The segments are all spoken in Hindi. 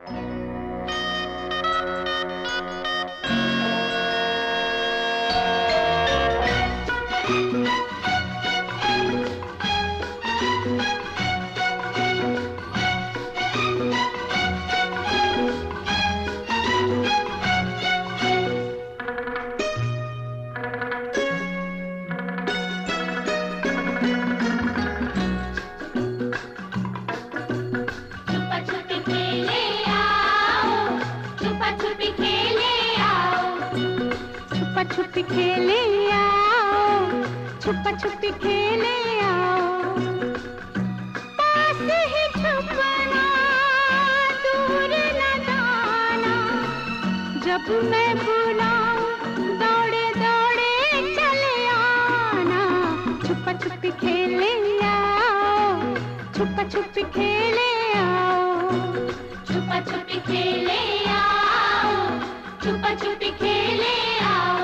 छुपी खेले आओ, छुपा छुपी खेले आओ, पास ही छुपना, दूर न जाना, जब मैं बुलाऊं दौड़े दौड़े चले आना। छुपा छुपी खेले आओ, छुपा छुपी खेले आओ, छुपा छुपी खेले आओ, छुपा छुपी खेले आओ।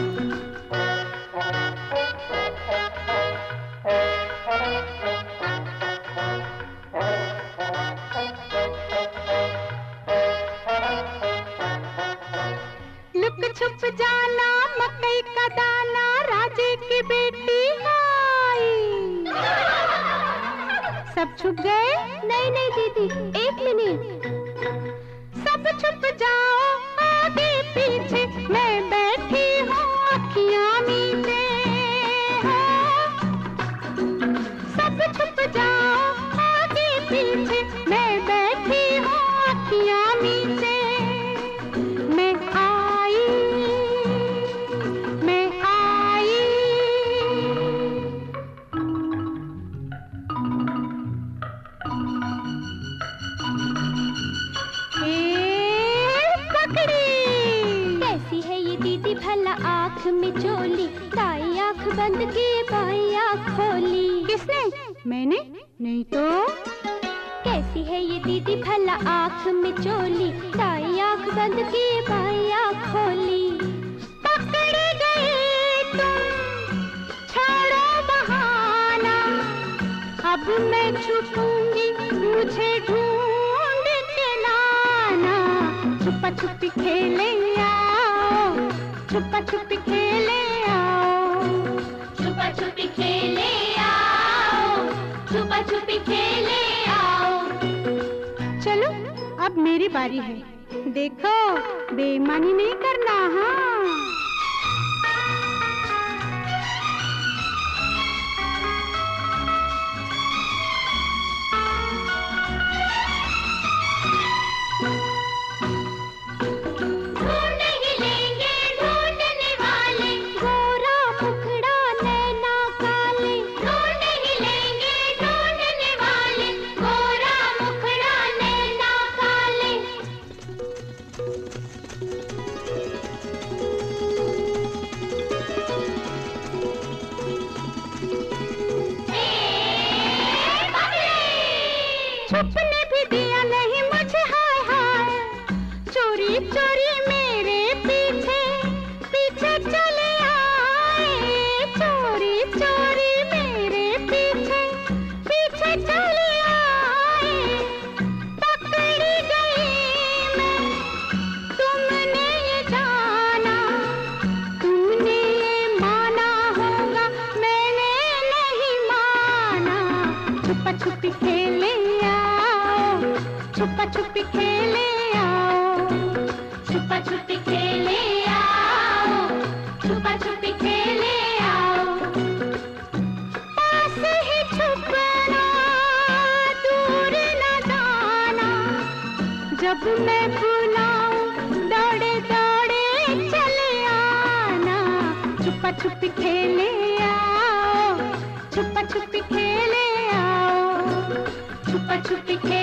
लुक छुप जाना, मकई का दाना, राजे की बेटी आई। सब छुप गए? नहीं नहीं दीदी, एक मिनट। सब छुप जाओ, आगे पीछे मैं बैठी हूँ, अखियाँ मीचे। सब छुप जाओ, आगे पीछे मैं बैठी हूँ, अखियाँ मीचे। मैं आई, मैं आई। कैसी है ये दीदी भला, आँख में चोली, दाई आँख बंद की बाई आँख खोली। किसने? मैंने? नहीं तो। कैसी है ये दीदी भला, आँख में चोली, दाई आँख बंद की बाई आँख खोली। पकड़ गए तुम, छोड़ो बहाना, अब मैं छुपूंगी, मुझे ढूंढ के लाना। छुपा छुपी खेले आओ, छुपा छुपी खेले आओ, छुपा छुपी खेले आओ, छुपा छुपी खेले आओ। चलो अब मेरी बारी है, देखो बेईमानी नहीं करना। हाँ छुपने भी दिया नहीं मुझे, हाय हाय, चोरी चोरी मेरे पीछे पीछे चले आए। चोरी चोरी मेरे पीछे पीछे चले आए। पकड़ी गई मैं, तुमने ये जाना, तुमने ये माना होगा, मैंने नहीं माना। छुपा छुपी खेले, छुपा छुपी खेले आओ, छुपा छुपी खेले आओ, छुपा छुपी खेले आओ। पास ही छुपना, दूर न जाना, जब मैं बुलाऊं दौड़े दौड़े चले आना। छुपा छुपी खेले आओ, छुपा छुपी खेले आओ, छुपा छुपी खेले